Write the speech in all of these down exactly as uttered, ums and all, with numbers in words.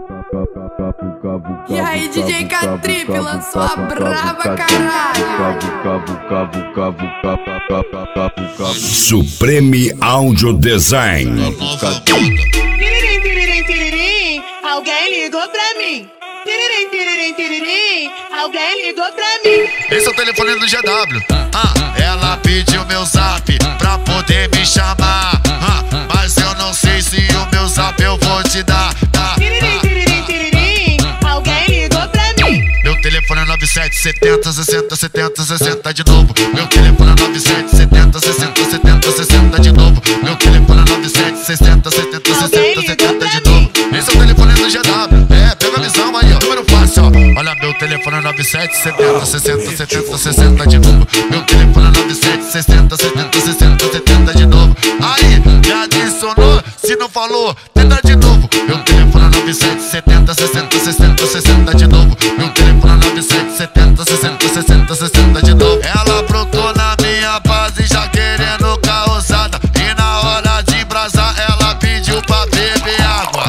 E aí, D J K-Trip lançou a brava, caralho. Supreme Audio Design. Tiririm, tiririm, tiririm, alguém ligou pra mim. Tiririm, tiririm, tiririm, alguém ligou pra mim. Esse é o telefone do G W. Ah, ela pediu meu zap pra poder me chamar. Ah, mas eu não sei se o meu zap eu vou te dar. Ah, Tiririm, tiririm, tiririm, alguém ligou pra mim. meu telefone é nove sete setenta, sessenta, setenta, sessenta de novo. Meu telefone é nove sete setenta, sessenta, setenta, sessenta de novo. Meu telefone é nove sete sessenta, setenta, sessenta, setenta de novo. Esse é o telefone do G W. É, pega a visão aí, ó. Número fácil, ó. Olha, meu telefone é nove sete setenta, sessenta, setenta, sessenta de novo. Meu telefone é nove sete sessenta, setenta, sessenta, setenta de novo. Aí, já adicionou? Se não falou, tenta de novo. Meu telefone é nove sete setenta, sessenta, sessenta, sessenta de novo. Meu telefone é nove sete setenta, sessenta, sessenta, sessenta de novo. Ela brotou na minha base já querendo causada. E na hora de brasar ela pediu pra beber água.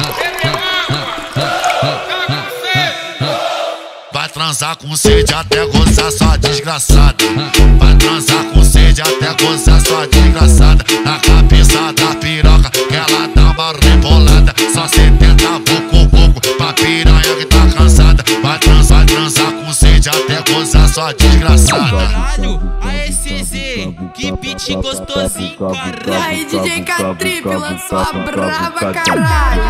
Vai transar com sede até gozar sua desgraçada. Vai transar com sede até gozar sua desgraçada. Na cabeça da piroca que ela dá uma rebolada. Só setenta vucu vucu pra piranha que tá cansada. Vai transar, vai transar com sede até gozar sua desgraçada. Caralho, a S Z, que beat gostosinho, E caralho. aí, D J K-Trip lançou a brava, caralho.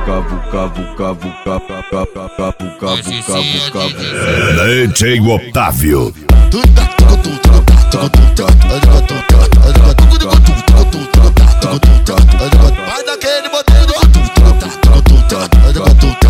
D J Otávio. Vai daquele modelo.